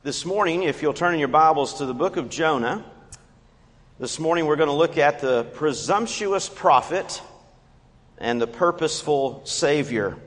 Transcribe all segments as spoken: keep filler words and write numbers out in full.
This morning, if you'll turn in your Bibles to the book of Jonah, this morning we're going to look at the presumptuous prophet and the purposeful Savior.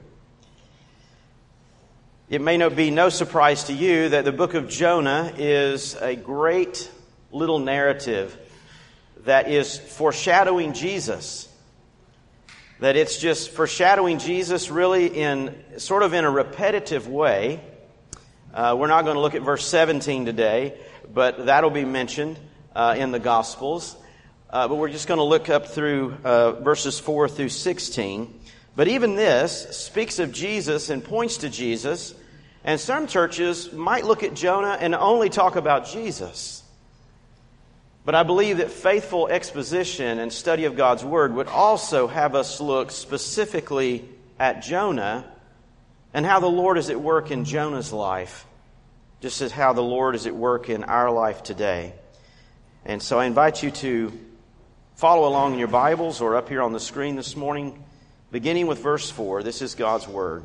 It may not be no surprise to you that the book of Jonah is a great little narrative that is foreshadowing Jesus. That it's just foreshadowing Jesus really in sort of in a repetitive way. Uh, we're not going to look at verse seventeen today, but that'll be mentioned uh, in the Gospels. Uh, but we're just going to look up through uh, verses four through sixteen. But even this speaks of Jesus and points to Jesus. And some churches might look at Jonah and only talk about Jesus. But I believe that faithful exposition and study of God's Word would also have us look specifically at Jonah and how the Lord is at work in Jonah's life, just as how the Lord is at work in our life today. And so I invite you to follow along in your Bibles or up here on the screen this morning, beginning with verse four. This is God's Word.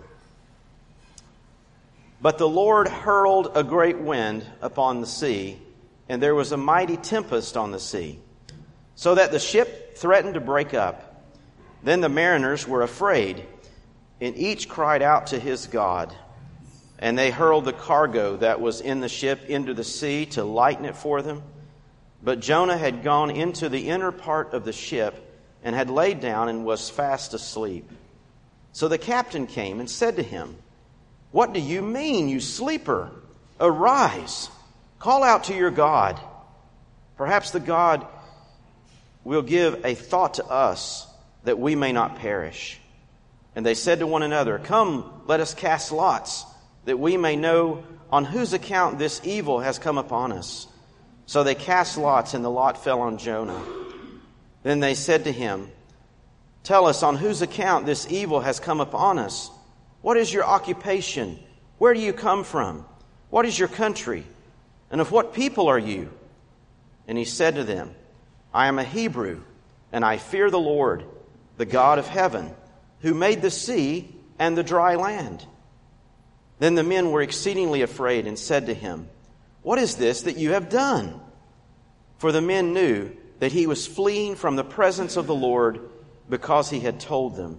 But the Lord hurled a great wind upon the sea, and there was a mighty tempest on the sea, so that the ship threatened to break up. Then the mariners were afraid, and each cried out to his God. And they hurled the cargo that was in the ship into the sea to lighten it for them. But Jonah had gone into the inner part of the ship and had laid down and was fast asleep. So the captain came and said to him, "What do you mean, you sleeper? Arise, call out to your God. Perhaps the God will give a thought to us that we may not perish." And they said to one another, "Come, let us cast lots, that we may know on whose account this evil has come upon us." So they cast lots, and the lot fell on Jonah. Then they said to him, "Tell us on whose account this evil has come upon us. What is your occupation? Where do you come from? What is your country? And of what people are you?" And he said to them, "I am a Hebrew, and I fear the Lord, the God of heaven, who made the sea and the dry land." Then the men were exceedingly afraid and said to him, "What is this that you have done?" For the men knew that he was fleeing from the presence of the Lord because he had told them.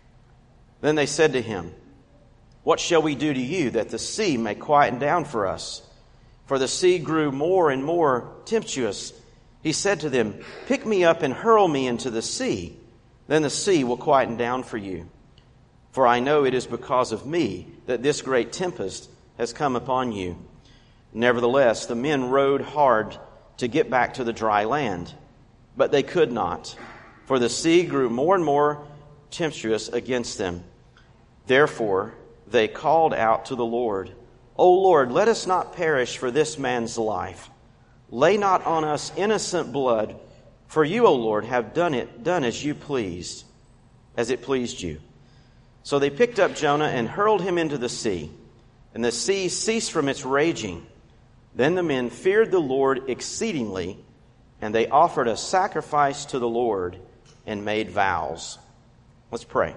Then they said to him, "What shall we do to you that the sea may quieten down for us?" For the sea grew more and more tempestuous. He said to them, "Pick me up and hurl me into the sea. Then the sea will quieten down for you. For I know it is because of me that this great tempest has come upon you." Nevertheless, the men rowed hard to get back to the dry land, but they could not, for the sea grew more and more tempestuous against them. Therefore, they called out to the Lord, "O Lord, let us not perish for this man's life. Lay not on us innocent blood, for you, O Lord, have done it, done as you pleased, as it pleased you." So they picked up Jonah and hurled him into the sea, and the sea ceased from its raging. Then the men feared the Lord exceedingly, and they offered a sacrifice to the Lord and made vows. Let's pray.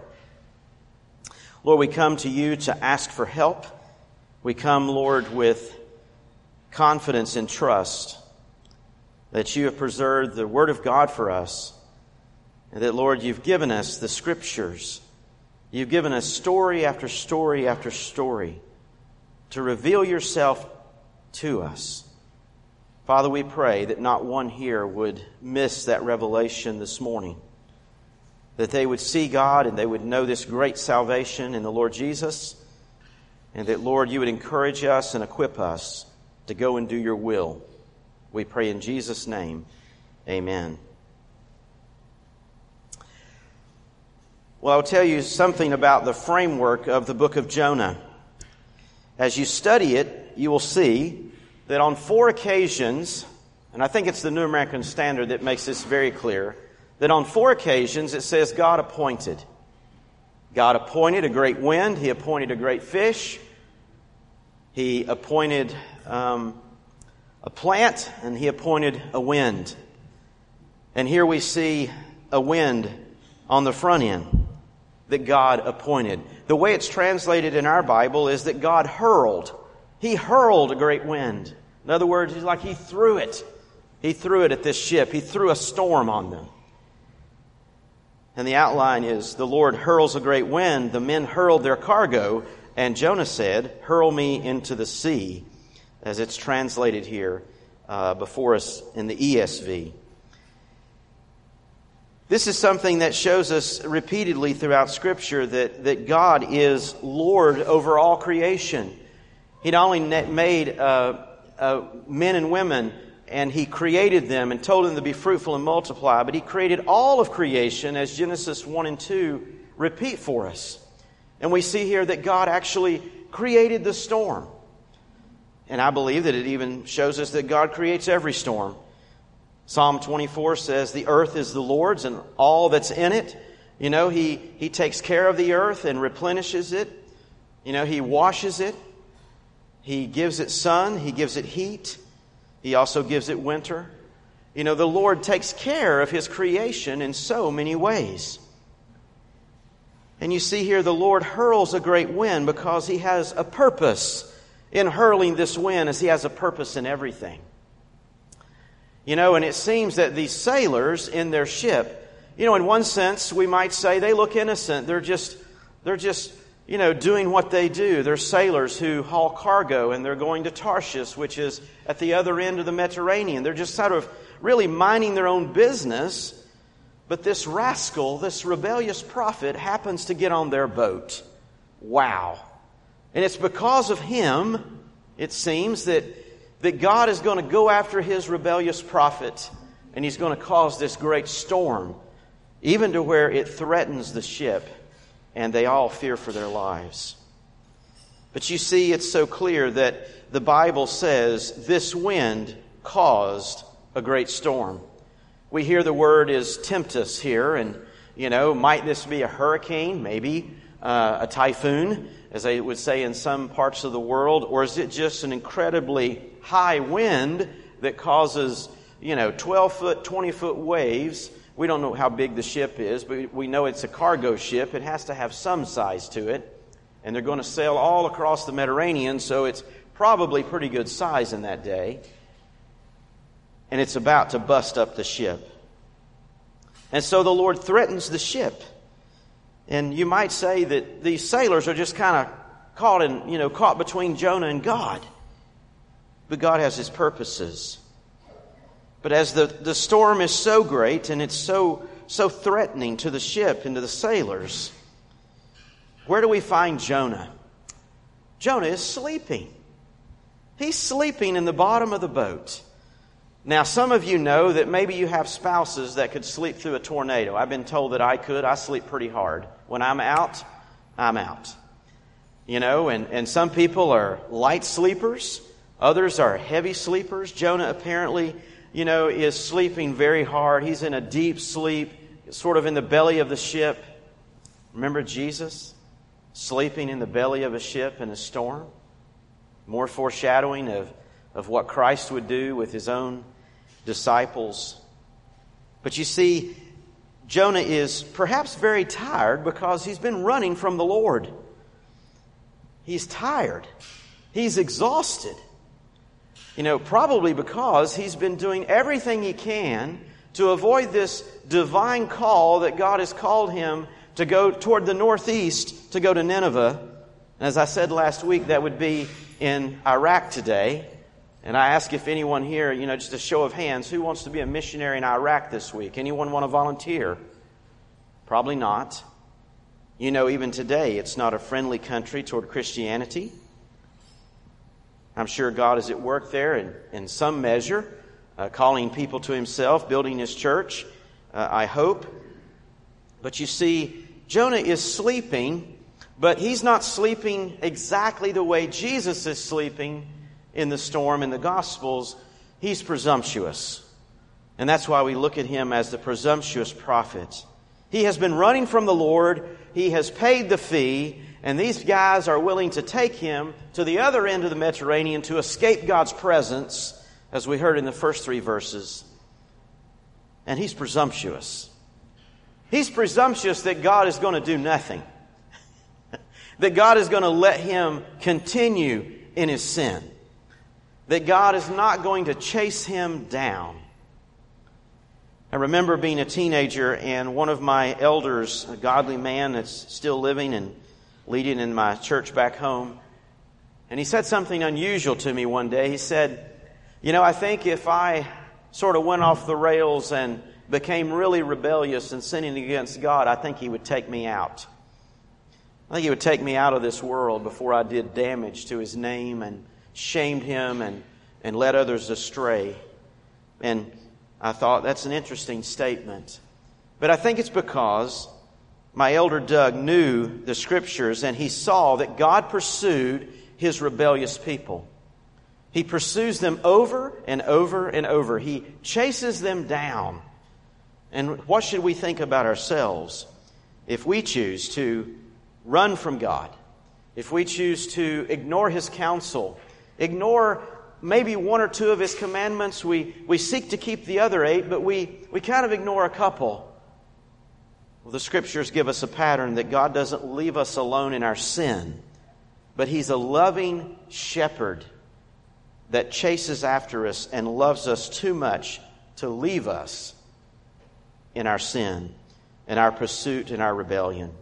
Lord, we come to you to ask for help. We come, Lord, with confidence and trust that you have preserved the Word of God for us, and that, Lord, you've given us the Scriptures. You've given us story after story after story to reveal yourself to us. Father, we pray that not one here would miss that revelation this morning, that they would see God and they would know this great salvation in the Lord Jesus, and that, Lord, you would encourage us and equip us to go and do your will. We pray in Jesus' name, amen. Well, I'll tell you something about the framework of the book of Jonah. As you study it, you will see that on four occasions, and I think it's the New American Standard that makes this very clear, that on four occasions it says God appointed. God appointed a great wind. He appointed a great fish. He appointed um, a plant, and he appointed a wind. And here we see a wind on the front end that God appointed. The way it's translated in our Bible is that God hurled He hurled a great wind. In other words, he's like he threw it. He threw it at this ship. He threw a storm on them. And the outline is, the Lord hurls a great wind. The men hurled their cargo. And Jonah said, hurl me into the sea, as it's translated here uh, before us in the E S V. This is something that shows us repeatedly throughout Scripture that, that God is Lord over all creation. He not only made uh, uh, men and women, and He created them and told them to be fruitful and multiply, but He created all of creation, as Genesis one and two repeat for us. And we see here that God actually created the storm. And I believe that it even shows us that God creates every storm. Psalm twenty-four says, the earth is the Lord's and all that's in it. You know, He, he takes care of the earth and replenishes it. You know, He washes it. He gives it sun. He gives it heat. He also gives it winter. You know, the Lord takes care of His creation in so many ways. And you see here the Lord hurls a great wind because He has a purpose in hurling this wind, as He has a purpose in everything. You know, and it seems that these sailors in their ship, you know, in one sense we might say they look innocent. They're just, they're just, you know, doing what they do. They're sailors who haul cargo, and they're going to Tarshish, which is at the other end of the Mediterranean. They're just sort of really minding their own business. But this rascal, this rebellious prophet, happens to get on their boat. Wow. And it's because of him, it seems, that, that God is going to go after His rebellious prophet, and He's going to cause this great storm, even to where it threatens the ship, and they all fear for their lives. But you see, it's so clear that the Bible says this wind caused a great storm. We hear the word is tempest here, and, you know, might this be a hurricane, maybe uh, a typhoon, as they would say in some parts of the world, or is it just an incredibly high wind that causes, you know, twelve foot, twenty foot waves? We don't know how big the ship is, but we know it's a cargo ship. It has to have some size to it, and they're going to sail all across the Mediterranean, so it's probably pretty good size in that day. And it's about to bust up the ship. And so the Lord threatens the ship. And you might say that these sailors are just kind of caught in, you know, caught between Jonah and God. But God has His purposes. But as the, the storm is so great and it's so, so threatening to the ship and to the sailors, where do we find Jonah? Jonah is sleeping. He's sleeping in the bottom of the boat. Now, some of you know that maybe you have spouses that could sleep through a tornado. I've been told that I could. I sleep pretty hard. When I'm out, I'm out. You know, and, and some people are light sleepers. Others are heavy sleepers. Jonah apparently, you know, is sleeping very hard. He's in a deep sleep, sort of in the belly of the ship. Remember Jesus sleeping in the belly of a ship in a storm? More foreshadowing of of what Christ would do with His own disciples. But you see, Jonah is perhaps very tired because he's been running from the Lord. He's tired. He's exhausted. You know, probably because he's been doing everything he can to avoid this divine call that God has called him to go toward the northeast, to go to Nineveh. And as I said last week, that would be in Iraq today. And I ask if anyone here, you know, just a show of hands, who wants to be a missionary in Iraq this week? Anyone want to volunteer? Probably not. You know, even today, it's not a friendly country toward Christianity. I'm sure God is at work there in, in some measure, uh, calling people to Himself, building His church, uh, I hope. But you see, Jonah is sleeping, but he's not sleeping exactly the way Jesus is sleeping in the storm in the Gospels. He's presumptuous. And that's why we look at him as the presumptuous prophet. He has been running from the Lord. He has paid the fee. And these guys are willing to take him to the other end of the Mediterranean to escape God's presence, as we heard in the first three verses. And he's presumptuous. He's presumptuous that God is going to do nothing. That God is going to let him continue in his sin. That God is not going to chase him down. I remember being a teenager and one of my elders, a godly man that's still living and leading in my church back home, and he said something unusual to me one day. He said, you know, I think if I sort of went off the rails and became really rebellious and sinning against God, I think he would take me out. I think he would take me out of this world before I did damage to his name and shamed him and, and led others astray. And I thought, that's an interesting statement. But I think it's because my elder Doug knew the Scriptures and he saw that God pursued his rebellious people. He pursues them over and over and over. He chases them down. And what should we think about ourselves if we choose to run from God, if we choose to ignore his counsel, ignore maybe one or two of his commandments? We, we seek to keep the other eight, but we, we kind of ignore a couple. Well, the Scriptures give us a pattern that God doesn't leave us alone in our sin, but he's a loving shepherd that chases after us and loves us too much to leave us in our sin, in our pursuit, in our rebellion.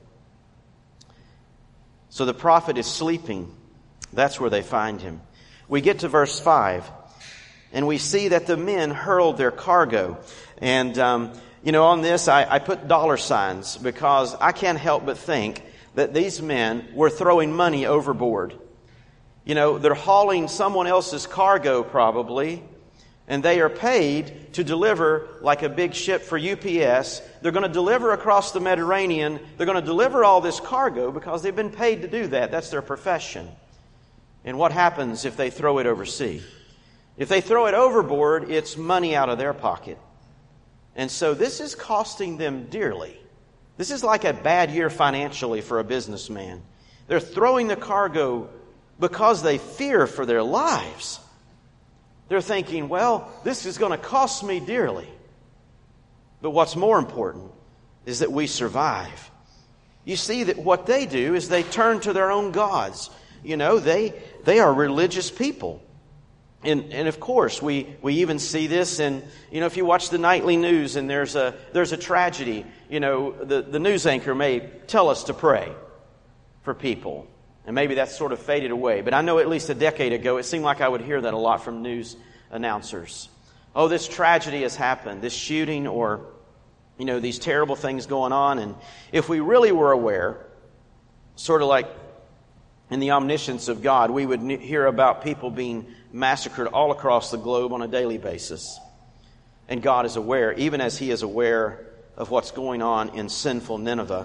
So the prophet is sleeping. That's where they find him. We get to verse five, and we see that the men hurled their cargo. And, um, you know, on this I, I put dollar signs because I can't help but think that these men were throwing money overboard. You know, they're hauling someone else's cargo probably, and they are paid to deliver like a big ship for U P S. They're going to deliver across the Mediterranean. They're going to deliver all this cargo because they've been paid to do that. That's their profession. And what happens if they throw it overseas? If they throw it overboard, it's money out of their pocket. And so this is costing them dearly. This is like a bad year financially for a businessman. They're throwing the cargo because they fear for their lives. They're thinking, well, this is going to cost me dearly. But what's more important is that we survive. You see that what they do is they turn to their own gods. You know, they they are religious people. And and of course, we, we even see this in, you know, if you watch the nightly news and there's a there's a tragedy, you know, the, the news anchor may tell us to pray for people. And maybe that's sort of faded away. But I know at least a decade ago, it seemed like I would hear that a lot from news announcers. Oh, this tragedy has happened, this shooting, or, you know, these terrible things going on. And if we really were aware, sort of like in the omniscience of God, we would hear about people being massacred all across the globe on a daily basis. And God is aware, even as he is aware of what's going on in sinful Nineveh.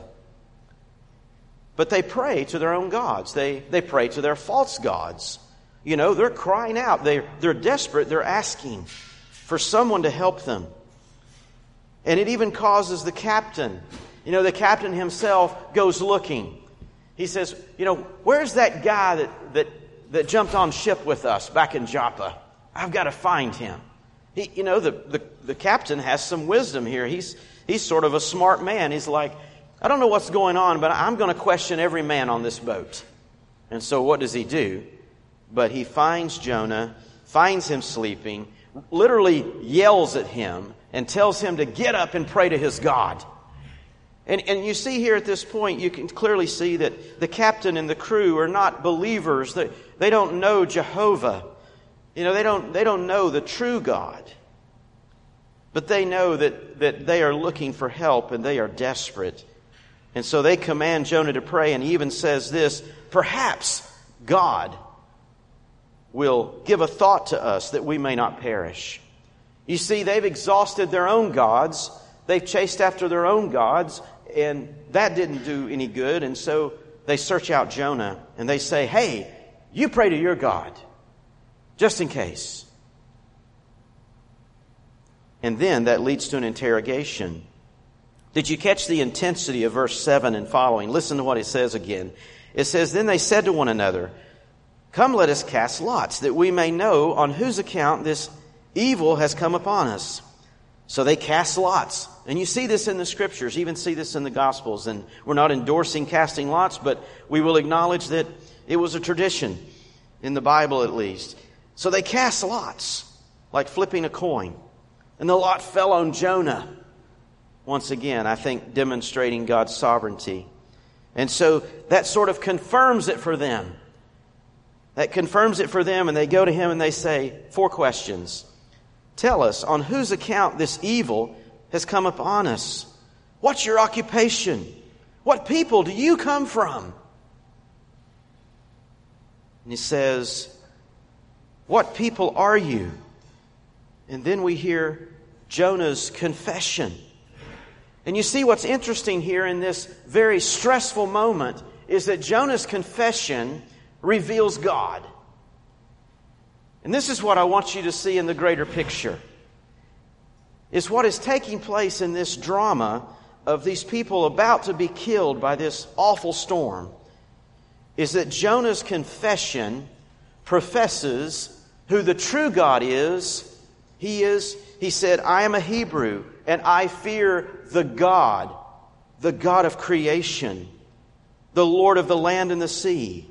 But they pray to their own gods. They they pray to their false gods. You know, they're crying out. They're, they're desperate. They're asking for someone to help them. And it even causes the captain. You know, the captain himself goes looking. He says, you know, where's that guy that, that, that jumped on ship with us back in Joppa? I've got to find him. He, you know, the, the, the captain has some wisdom here. He's, he's sort of a smart man. He's like, I don't know what's going on, but I'm going to question every man on this boat. And so what does he do? But he finds Jonah, finds him sleeping, literally yells at him and tells him to get up and pray to his God. And, and you see here at this point, you can clearly see that the captain and the crew are not believers. They, they don't know Jehovah. You know, they don't, they don't know the true God. But they know that, that they are looking for help and they are desperate. And so they command Jonah to pray, and he even says this, perhaps God will give a thought to us that we may not perish. You see, they've exhausted their own gods. They've chased after their own gods, and that didn't do any good. And so they search out Jonah, and they say, hey, you pray to your God, just in case. And then that leads to an interrogation. Did you catch the intensity of verse seven and following? Listen to what it says again. It says, then they said to one another, come, let us cast lots, that we may know on whose account this evil has come upon us. So they cast lots. And you see this in the Scriptures, even see this in the Gospels. And we're not endorsing casting lots, but we will acknowledge that it was a tradition. in the Bible at least. So they cast lots, like flipping a coin. And the lot fell on Jonah. Once again, I think demonstrating God's sovereignty. And so that sort of confirms it for them. That confirms it for them, and they go to him and they say, four questions. Tell us, on whose account this evil has come upon us? What's your occupation? What people do you come from? And he says, what people are you? And then we hear Jonah's confession. And you see what's interesting here in this very stressful moment is that Jonah's confession reveals God. And this is what I want you to see in the greater picture. Is what is taking place in this drama of these people about to be killed by this awful storm is that Jonah's confession professes who the true God is. He is, he said, I am a Hebrew and I fear the God, the God of creation, the Lord of the land and the sea.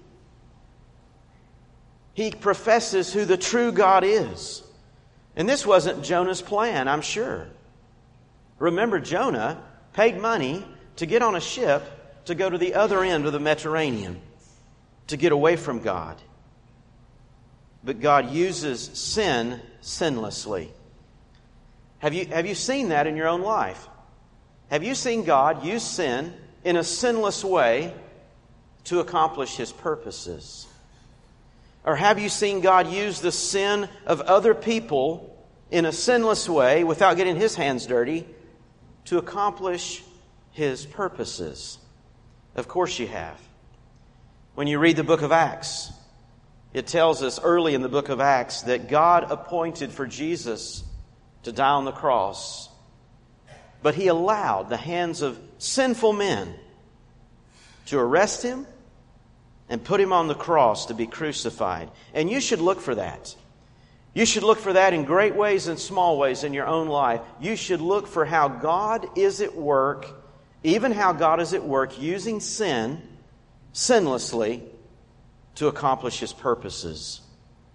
He professes who the true God is. And this wasn't Jonah's plan, I'm sure. Remember, Jonah paid money to get on a ship to go to the other end of the Mediterranean, to get away from God. But God uses sin sinlessly. Have you, have you seen that in your own life? Have you seen God use sin in a sinless way to accomplish His purposes? Or have you seen God use the sin of other people in a sinless way, without getting His hands dirty, to accomplish His purposes? Of course you have. When you read the book of Acts, it tells us early in the book of Acts that God appointed for Jesus to die on the cross. But He allowed the hands of sinful men to arrest Him and put Him on the cross to be crucified. And you should look for that. You should look for that in great ways and small ways in your own life. You should look for how God is at work, even how God is at work using sin, sinlessly, to accomplish His purposes.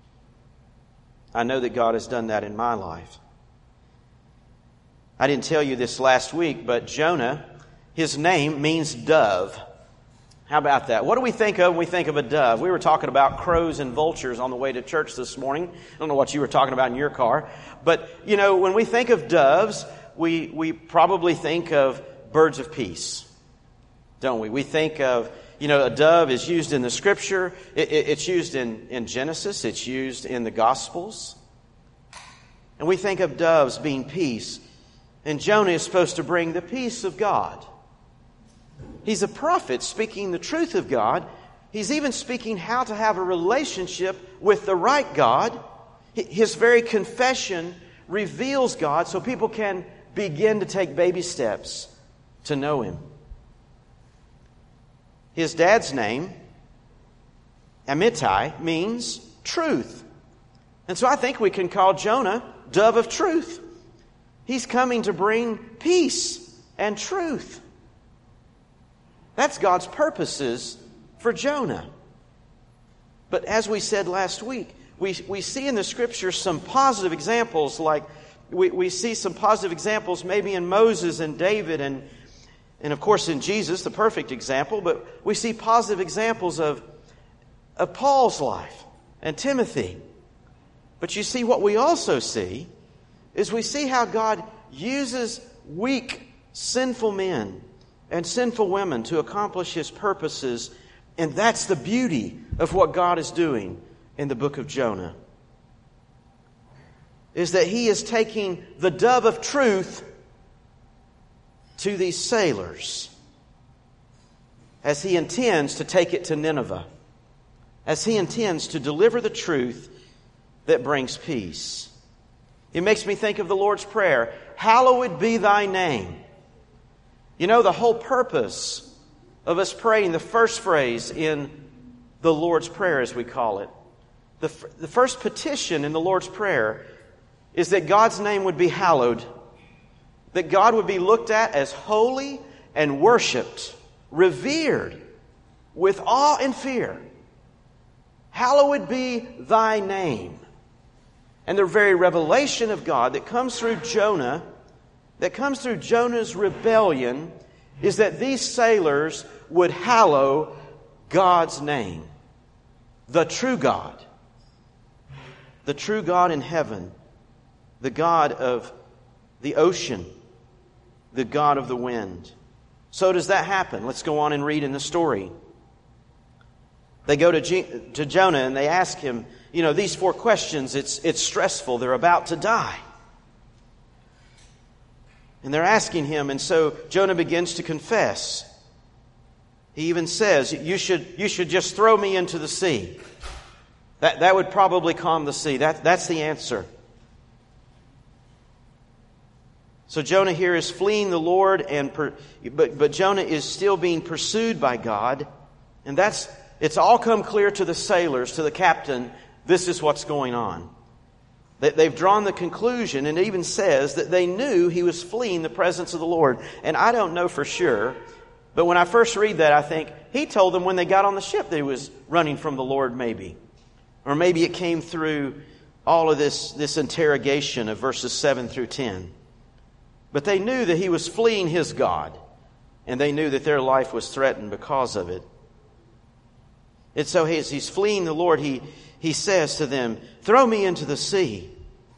I know that God has done that in my life. I didn't tell you this last week, but Jonah, his name means dove. How about that? What do we think of when we think of a dove? We were talking about crows and vultures on the way to church this morning. I don't know what you were talking about in your car. But, you know, when we think of doves, we, we probably think of birds of peace, don't we? We think of, you know, a dove is used in the Scripture. It, it, it's used in, in Genesis. It's used in the Gospels. And we think of doves being peace. And Jonah is supposed to bring the peace of God. He's a prophet speaking the truth of God. He's even speaking how to have a relationship with the right God. His very confession reveals God so people can begin to take baby steps to know Him. His dad's name, Amittai, means truth. And so I think we can call Jonah Dove of Truth. He's coming to bring peace and truth. That's God's purposes for Jonah. But as we said last week, we, we see in the Scripture some positive examples, like we, we see some positive examples maybe in Moses and David and, and of course in Jesus, the perfect example, but we see positive examples of, of Paul's life and Timothy. But you see, what we also see is we see how God uses weak, sinful men and sinful women to accomplish His purposes. And that's the beauty of what God is doing in the book of Jonah. Is that He is taking the dove of truth to these sailors as He intends to take it to Nineveh. As He intends to deliver the truth that brings peace. It makes me think of the Lord's Prayer. Hallowed be Thy name. You know, the whole purpose of us praying the first phrase in the Lord's Prayer, as we call it, the, the first petition in the Lord's Prayer is that God's name would be hallowed, that God would be looked at as holy and worshiped, revered with awe and fear. hallowed be thy name. And the very revelation of God that comes through Jonah, that comes through Jonah's rebellion, is that these sailors would hallow God's name. The true God. The true God in heaven. The God of the ocean. The God of the wind. So does that happen? Let's go on and read in the story. They go to, G- to Jonah and they ask him, you know, these four questions. It's, it's stressful. They're about to die. And they're asking him, and so Jonah begins to confess. He even says, you should, you should just throw me into the sea. That, that would probably calm the sea. That, that's the answer. So Jonah here is fleeing the Lord, and per, but, but Jonah is still being pursued by God. And that's it's all come clear to the sailors, to the captain, this is what's going on. They've drawn the conclusion, and it even says that they knew he was fleeing the presence of the Lord. And I don't know for sure, but when I first read that, I think he told them when they got on the ship that he was running from the Lord, maybe. Or maybe it came through all of this, this interrogation of verses seven through ten. But they knew that he was fleeing his God, and they knew that their life was threatened because of it. And so as he's fleeing the Lord, he, he says to them, throw me into the sea.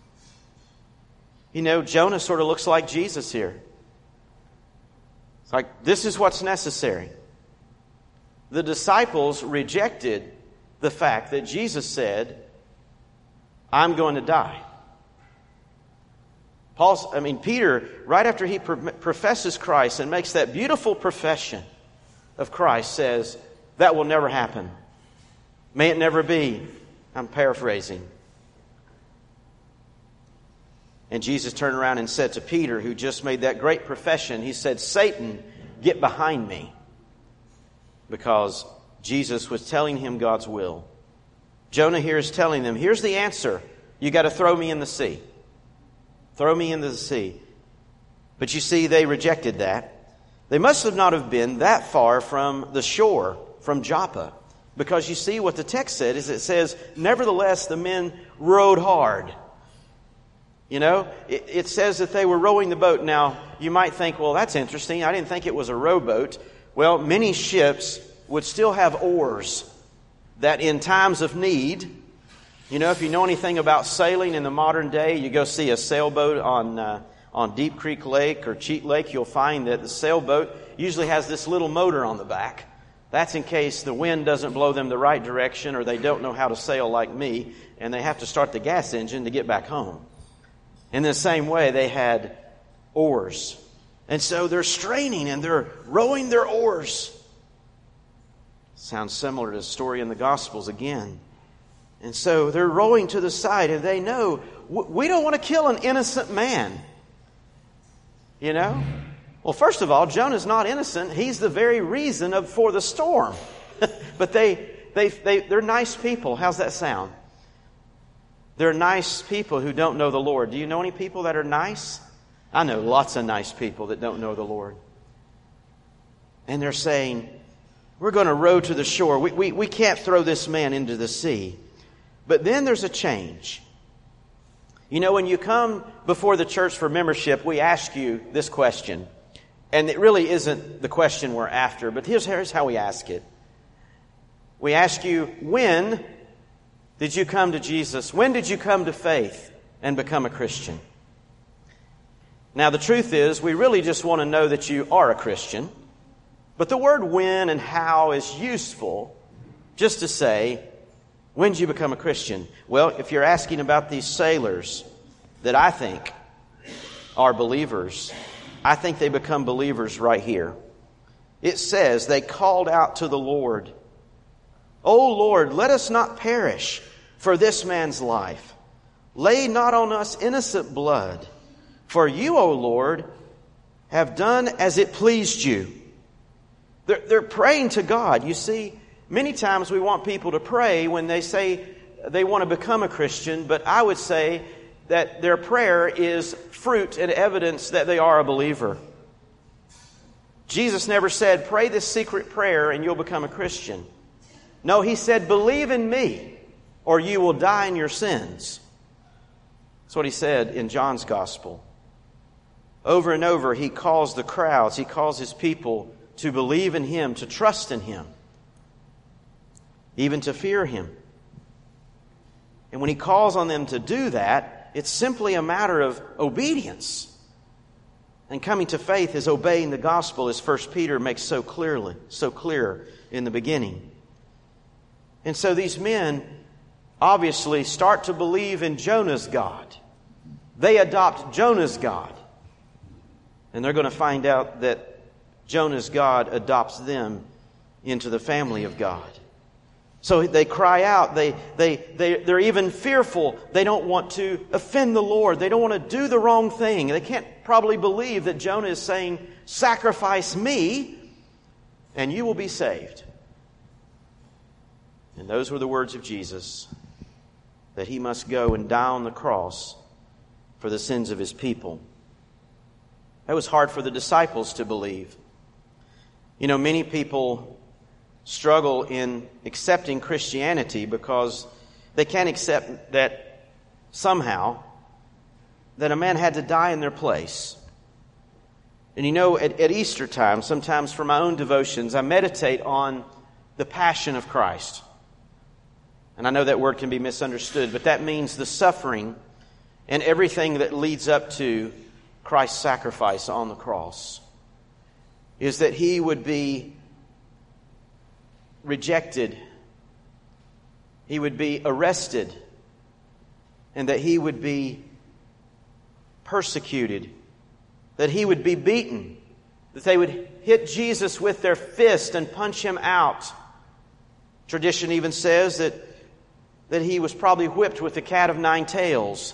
You know, Jonah sort of looks like Jesus here. It's like, this is what's necessary. The disciples rejected the fact that Jesus said, I'm going to die. Paul's, I mean, Peter, right after he professes Christ and makes that beautiful profession of Christ, says, that will never happen. May it never be. I'm paraphrasing. And Jesus turned around and said to Peter, who just made that great profession, he said, Satan, get behind me. Because Jesus was telling him God's will. Jonah here is telling them, here's the answer. You got to throw me in the sea. Throw me into the sea. But you see, they rejected that. They must have not have been that far from the shore, from Joppa. Because you see what the text said is it says, nevertheless, the men rowed hard. You know, it, it says that they were rowing the boat. Now, you might think, well, that's interesting. I didn't think it was a rowboat. Well, many ships would still have oars that in times of need, you know, if you know anything about sailing in the modern day, you go see a sailboat on uh, on Deep Creek Lake or Cheat Lake, you'll find that the sailboat usually has this little motor on the back. That's in case the wind doesn't blow them the right direction or they don't know how to sail like me and they have to start the gas engine to get back home. In the same way, they had oars. And so they're straining and they're rowing their oars. Sounds similar to the story in the Gospels again. And so they're rowing to the side and they know, we don't want to kill an innocent man. You know? Well, first of all, Jonah's not innocent. He's the very reason of, for the storm. But they, they, they, they're nice people. How's that sound? They're nice people who don't know the Lord. Do you know any people that are nice? I know lots of nice people that don't know the Lord. And they're saying, we're going to row to the shore. We, we, we can't throw this man into the sea. But then there's a change. You know, when you come before the church for membership, we ask you this question. And it really isn't the question we're after, but here's, here's how we ask it. We ask you, when did you come to Jesus? When did you come to faith and become a Christian? Now, the truth is, we really just want to know that you are a Christian. But the word when and how is useful just to say, when did you become a Christian? Well, if you're asking about these sailors that I think are believers, I think they become believers right here. It says they called out to the Lord, O Lord, let us not perish for this man's life. Lay not on us innocent blood. For you, O Lord, have done as it pleased you. They're, they're praying to God. You see, many times we want people to pray when they say they want to become a Christian, but I would say that their prayer is fruit and evidence that they are a believer. Jesus never said, pray this secret prayer and you'll become a Christian. No, He said, believe in me, or you will die in your sins. That's what He said in John's Gospel. Over and over, He calls the crowds, He calls His people to believe in Him, to trust in Him, even to fear Him. And when He calls on them to do that, it's simply a matter of obedience. And coming to faith is obeying the gospel, as First Peter makes so clearly, so clear in the beginning. And so these men obviously start to believe in Jonah's God. They adopt Jonah's God. And they're going to find out that Jonah's God adopts them into the family of God. So they cry out. They, they, they, they're even fearful. They don't want to offend the Lord. They don't want to do the wrong thing. They can't probably believe that Jonah is saying, sacrifice me and you will be saved. And those were the words of Jesus, that He must go and die on the cross for the sins of His people. That was hard for the disciples to believe. You know, many people struggle in accepting Christianity because they can't accept that somehow that a man had to die in their place. And you know, at, at Easter time, sometimes for my own devotions, I meditate on the passion of Christ. And I know that word can be misunderstood, but that means the suffering and everything that leads up to Christ's sacrifice on the cross. Is that He would be rejected, He would be arrested, and that He would be persecuted, that He would be beaten, that they would hit Jesus with their fist and punch Him out. Tradition even says that, that He was probably whipped with the cat of nine tails,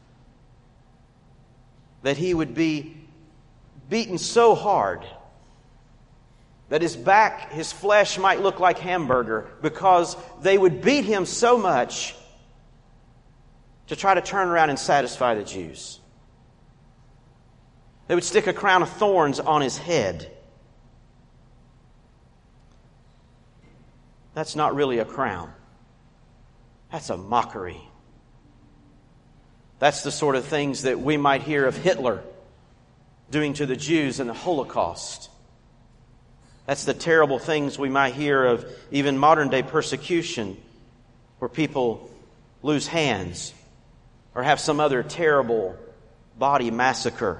that He would be beaten so hard that His back, His flesh might look like hamburger, because they would beat Him so much to try to turn around and satisfy the Jews. They would stick a crown of thorns on His head. That's not really a crown. That's a mockery. That's the sort of things that we might hear of Hitler doing to the Jews in the Holocaust. That's the terrible things we might hear of even modern day persecution, where people lose hands or have some other terrible body massacre.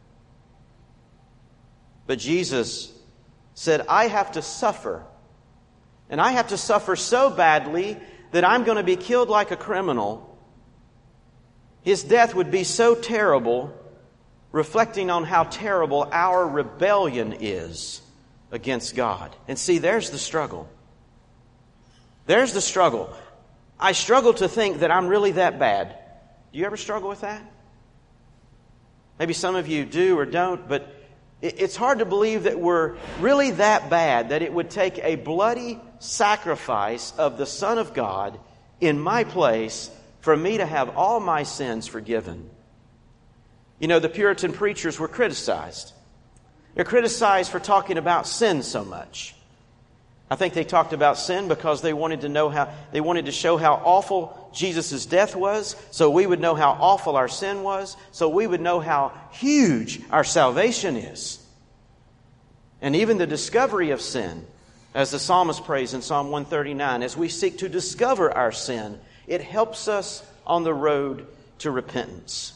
But Jesus said, I have to suffer. And I have to suffer so badly that I'm going to be killed like a criminal. His death would be so terrible, reflecting on how terrible our rebellion is against God. And see, there's the struggle. There's the struggle. I struggle to think that I'm really that bad. Do you ever struggle with that? Maybe some of you do or don't, but it's hard to believe that we're really that bad, that it would take a bloody sacrifice of the Son of God in my place for me to have all my sins forgiven. You know, the Puritan preachers were criticized. They're criticized for talking about sin so much. I think they talked about sin because they wanted to know how, they wanted to show how awful Jesus' death was, so we would know how awful our sin was, so we would know how huge our salvation is. And even the discovery of sin, as the psalmist prays in Psalm one thirty-nine, as we seek to discover our sin, it helps us on the road to repentance.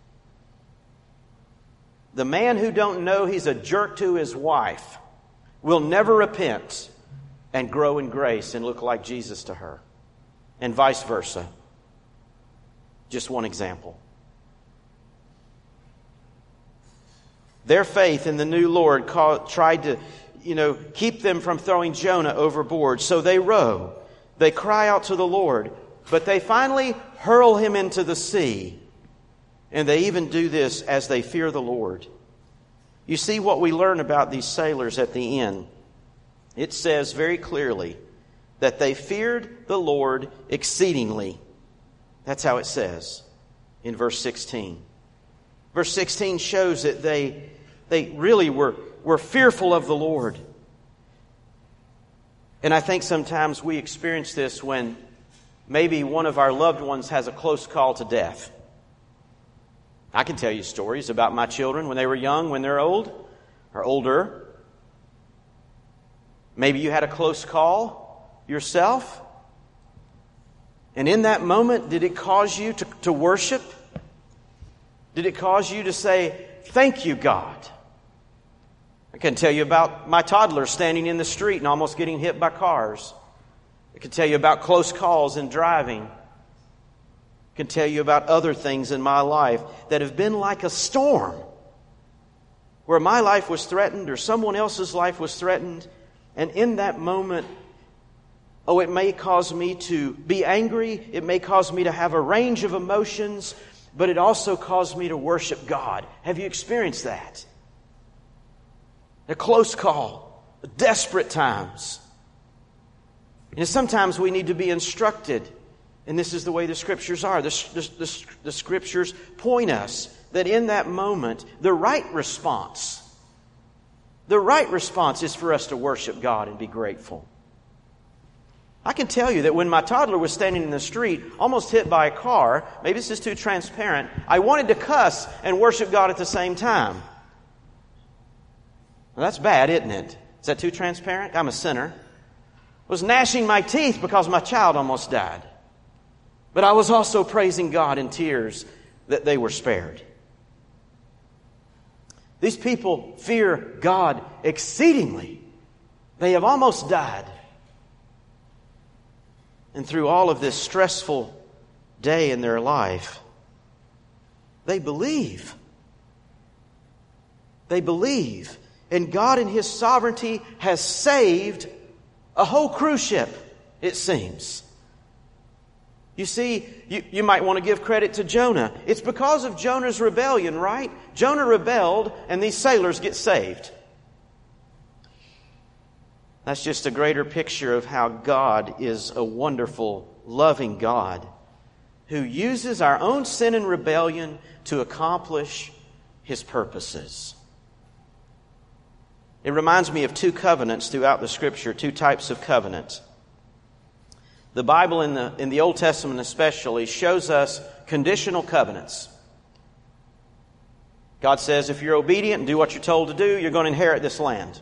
The man who don't know he's a jerk to his wife will never repent and grow in grace and look like Jesus to her. And vice versa. Just one example. Their faith in the new Lord called, tried to, you know, keep them from throwing Jonah overboard. So they row. They cry out to the Lord. But they finally hurl him into the sea. And they even do this as they fear the Lord. You see what we learn about these sailors at the end. It says very clearly that they feared the Lord exceedingly. That's how it says in verse sixteen. Verse sixteen shows that they, they really were, were fearful of the Lord. And I think sometimes we experience this when maybe one of our loved ones has a close call to death. I can tell you stories about my children when they were young, when they're old, or older. Maybe you had a close call yourself. And in that moment, did it cause you to, to worship? Did it cause you to say, "Thank you, God"? I can tell you about my toddler standing in the street and almost getting hit by cars. I can tell you about close calls in driving. I can tell you about other things in my life that have been like a storm, where my life was threatened or someone else's life was threatened. And in that moment, oh, it may cause me to be angry. It may cause me to have a range of emotions, but it also caused me to worship God. Have you experienced that? A close call, desperate times. And sometimes we need to be instructed, and this is the way the Scriptures are. The, the, the, the Scriptures point us that in that moment, the right response, the right response is for us to worship God and be grateful. I can tell you that when my toddler was standing in the street, almost hit by a car, maybe this is too transparent, I wanted to cuss and worship God at the same time. Well, that's bad, isn't it? Is that too transparent? I'm a sinner. I was gnashing my teeth because my child almost died. But I was also praising God in tears that they were spared. These people fear God exceedingly. They have almost died. And through all of this stressful day in their life, they believe. They believe. And God in His sovereignty has saved a whole cruise ship, it seems. You see, you, you might want to give credit to Jonah. It's because of Jonah's rebellion, right? Jonah rebelled and these sailors get saved. That's just a greater picture of how God is a wonderful, loving God who uses our own sin and rebellion to accomplish His purposes. It reminds me of two covenants throughout the Scripture, two types of covenants. The Bible in the, in the Old Testament especially shows us conditional covenants. God says if you're obedient and do what you're told to do, you're going to inherit this land.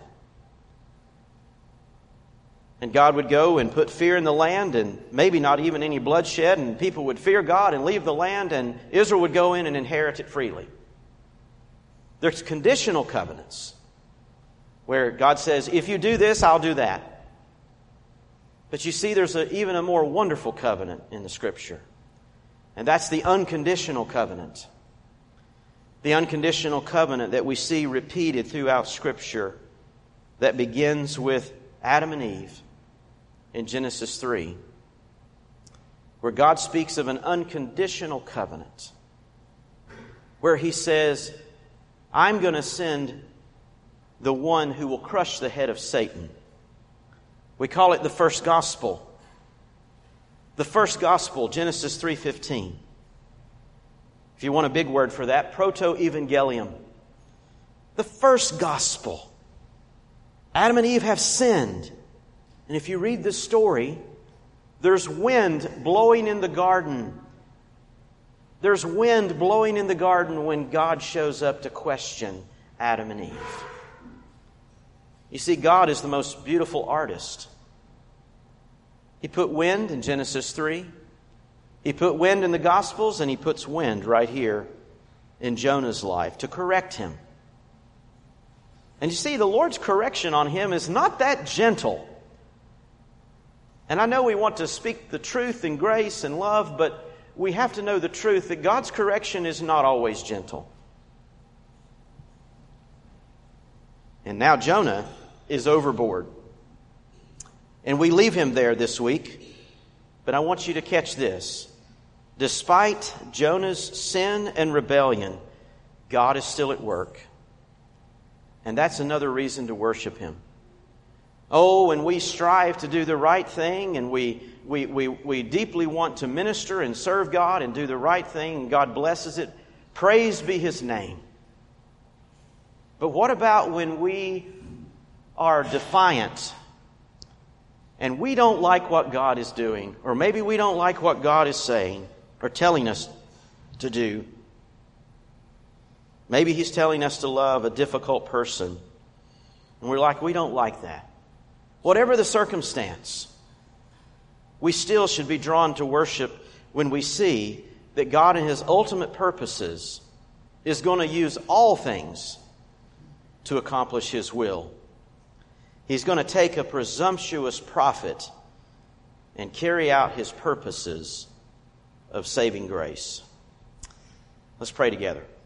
And God would go and put fear in the land and maybe not even any bloodshed, and people would fear God and leave the land, and Israel would go in and inherit it freely. There's conditional covenants where God says, if you do this, I'll do that. But you see, there's a, even a more wonderful covenant in the Scripture. And that's the unconditional covenant. The unconditional covenant that we see repeated throughout Scripture that begins with Adam and Eve in Genesis three, where God speaks of an unconditional covenant, where He says, I'm going to send the one who will crush the head of Satan. We call it the first gospel. The first gospel, Genesis three fifteen. If you want a big word for that, proto-evangelium. The first gospel. Adam and Eve have sinned. And if you read the story, there's wind blowing in the garden. There's wind blowing in the garden when God shows up to question Adam and Eve. You see, God is the most beautiful artist. He put wind in Genesis three. He put wind in the Gospels, and He puts wind right here in Jonah's life to correct him. And you see, the Lord's correction on him is not that gentle. And I know we want to speak the truth in grace and love, but we have to know the truth that God's correction is not always gentle. And now Jonah is overboard. And we leave him there this week. But I want you to catch this. Despite Jonah's sin and rebellion, God is still at work. And that's another reason to worship Him. Oh, and we strive to do the right thing, and we, we, we, we deeply want to minister and serve God and do the right thing, and God blesses it. Praise be His name. But what about when we are defiant and we don't like what God is doing, or maybe we don't like what God is saying or telling us to do. Maybe He's telling us to love a difficult person, and we're like, we don't like that. Whatever the circumstance, we still should be drawn to worship when we see that God in His ultimate purposes is going to use all things to accomplish His will. He's going to take a presumptuous prophet and carry out His purposes of saving grace. Let's pray together.